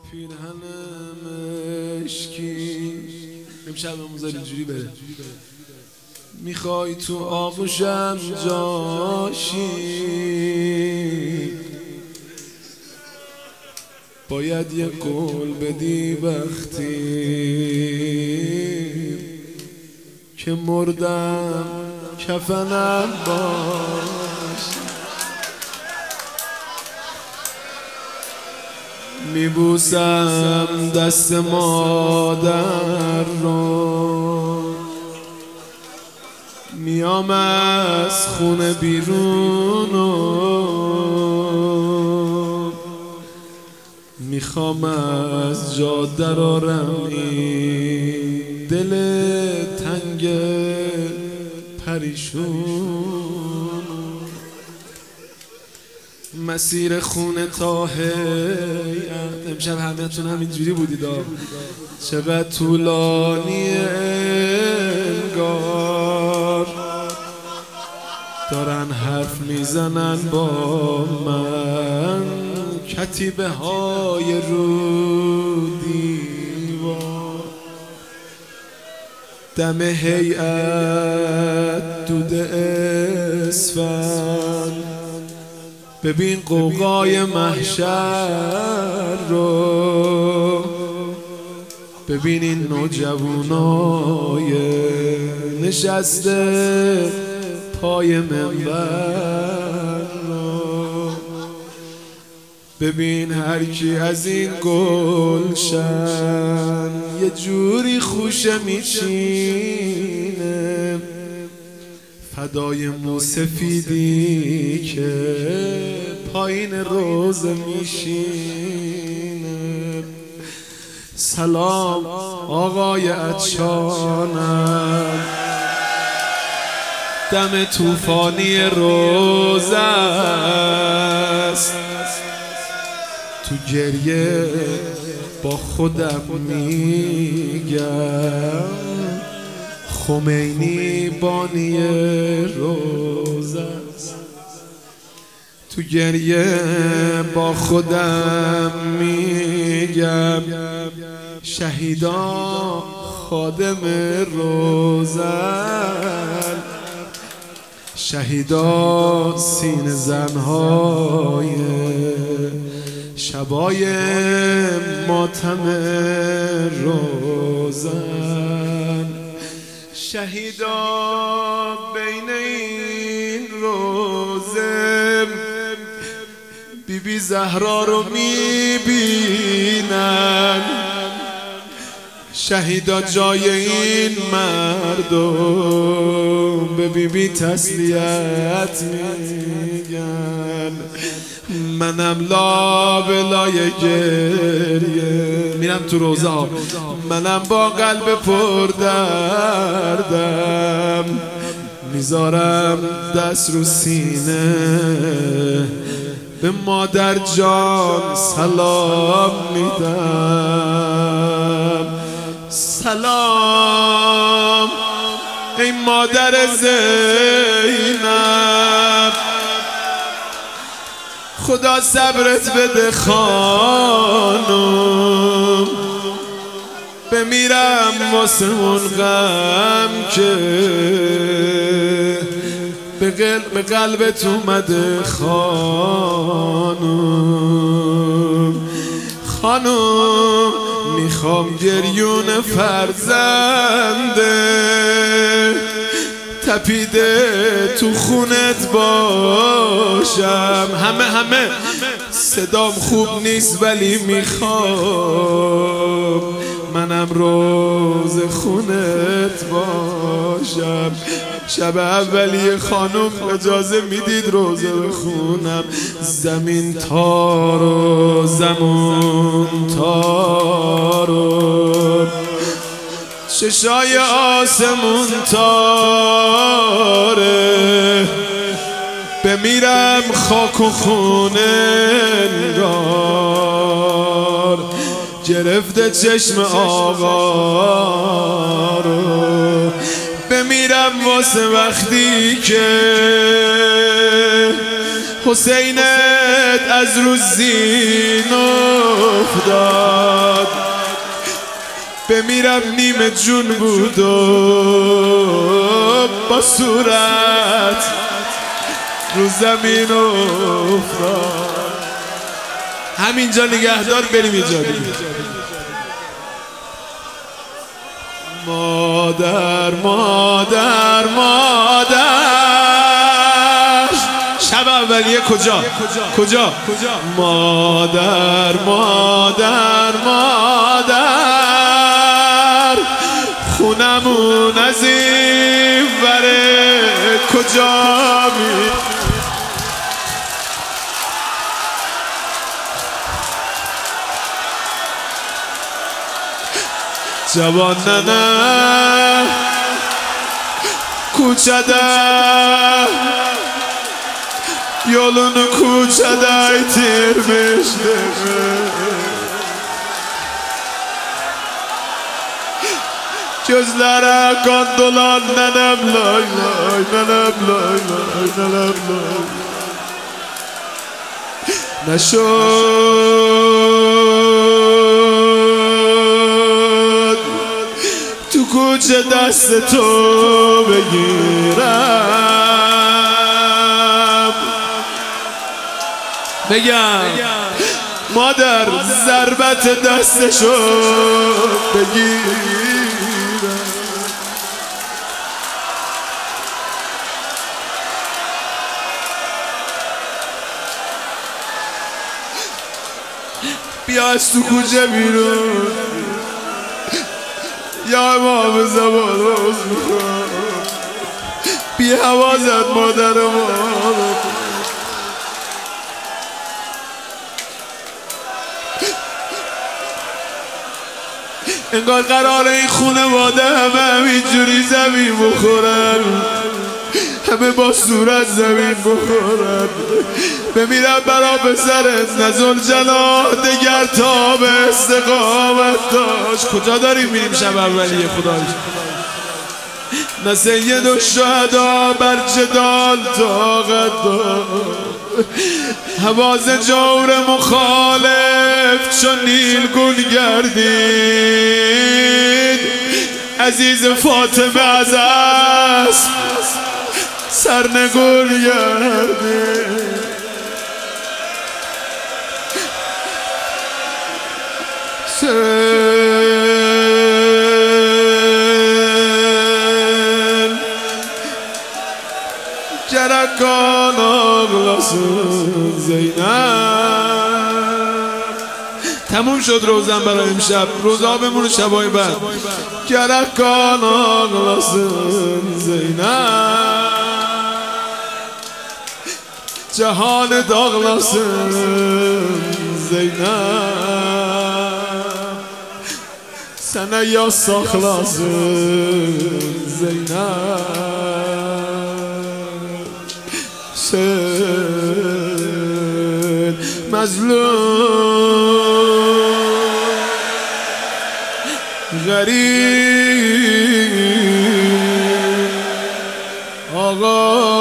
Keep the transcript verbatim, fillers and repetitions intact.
پیرهن مشکی امشب بموزار اینجوری بره. میخوای تو آغوشم جاشی، باید یه قول بدی وقتی که مردم کفنم باش. میبوسم دست مادر رو، میام از خونه بیرون و میخوام از جاده درارم این دل تنگ پریشون. مسیر خونه تا هیئت امشب همه‌تون همینجوری بودید، چقدر طولانی انگار دارن حرف میزنن با من، کتیبه های رو دیوار. دم هیئت دود اسفند، ببین قوقای محشر رو، ببین این نوجوانای نشسته پای منبر رو، ببین هر کی از این گلشن یه جوری خوشه میچینه، فدای موسفیدی که پایین روزه میشینه. سلام آقای عطشانم، دم طوفانی روزه است، تو گریه با خودم میگم خمینی بانی روزه است. تو گریه با خودم میگم شهیدا خادم روزن، شهیدا سینه زنهای شبای ماتم روزن، شهیدا بین این روزه بی بی زهرا رو میبینن، شهیدا جای این مردم به بی بی تسلیت میگن. منم لا بلای گریه میرم تو روزه ها، منم با قلب پر دردم میذارم دست رو سینه، به مادر جان سلام میدم. سلام ای مادر زینب، خدا صبرت بده خانم، بمیرم واسه اون غم که به قلب قلبت اومده خانم. خانم میخوام گریون فرزنده تپیده تو خونت باشم، همه همه صدام خوب نیست ولی میخوام منم روز خونت باشم. شب اولی خانم اجازه میدید روزه بخونم، زمین تارو زمون تارو چشای آسمون تاره، بمیرم خاک و خونه انگار گرفته چشم آقا رو، بمیرم واسه وقتی که حسینت از رو زین افتاد بمیرم نیمه جون بود و با صورت رو زمین افتاد. همینجا نگهدار، بریم ایجادی. مادر مادر مادر شب اولیه کجا کجا مادر مادر مادر خونمون از این وره کجا می جوان ننه ko'chada yolunu ko'chada aytirmişdi. Gözlere kan dolan nenem lay lay, nenem lay lay, nenem lay. نشد تو کوچه دست تو بگیرم بگم مادر ضربت دستشو بگیرم. بیا از تو کوچه بیرون یا امام زمان روز میخوام بی حوازت مادر ما. انگار قراره این خونواده همه همینجوری زمین بخورن، همه با صورت زمین بخورن. بمیرم برا پسرت نزل جناح دگر تا به استقامت داشت. کجا داریم میریم شب اولیه خدایش؟ نه سید الشهدا بر جدال طاقت داشت. حواز جور مخالف چون نیلگون گردید. عزیز فاطمه از اسب سرنگون گردید. Sen Cerakan ağlasın Zeynep. تموم شد روزم برای امشب، روزا بمونه شبای بعد. Cerakan ağlasın Zeynep. Cihanı dağlasın Zeynep. Sənə yaz saxlasın Zeynep. Sen məzlum qərib ağa